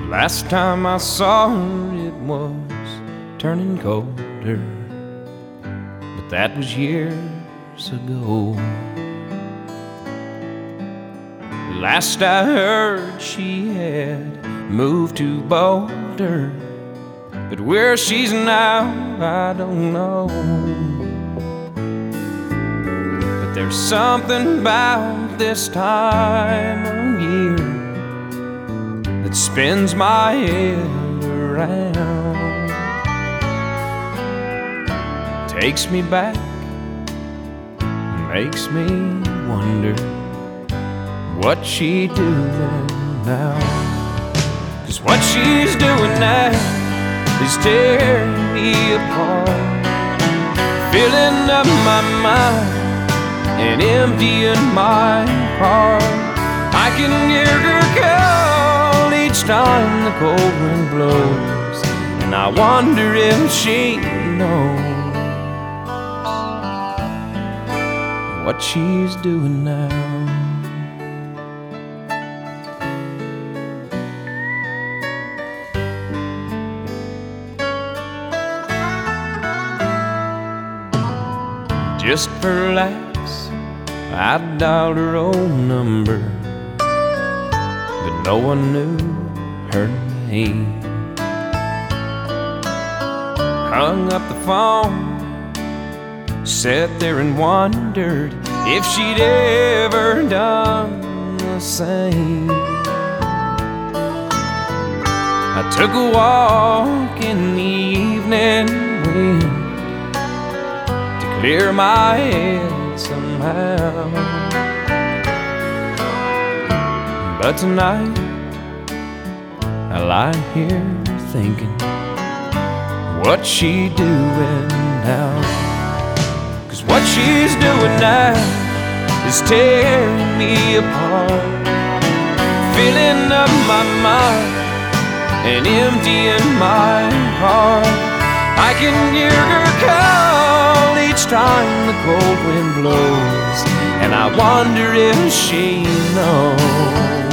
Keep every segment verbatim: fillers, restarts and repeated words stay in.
Last time I saw her, it was turning colder, but that was years ago. Last I heard, she had moved to Boulder, but where she's now, I don't know. But there's something about this time of year that spins my head around, takes me back, makes me wonder what she doing now. 'Cause what she's doing now is tearing me apart, filling up my mind and emptying my heart. I can hear her call each time the cold wind blows, and I wonder if she knows what she's doing now. Just for laughs, I dialed her own number, but no one knew her name. Hung up the phone, sat there and wondered if she'd ever done the same. I took a walk in the evening wind, clear my head somehow. But tonight I lie here thinking, what's she doing now? 'Cause what she's doing now is tearing me apart, filling up my mind and emptying my heart. I can hear her call each time the cold wind blows, and I wonder if she knows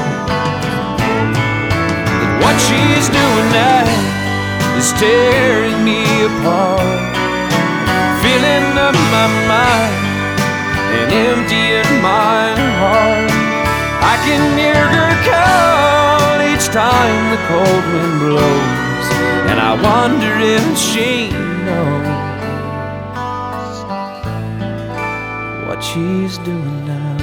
that what she's doing now is tearing me apart, filling up my mind and emptying my heart. I can hear her call each time the cold wind blows, and I wonder if she knows what she's doing now.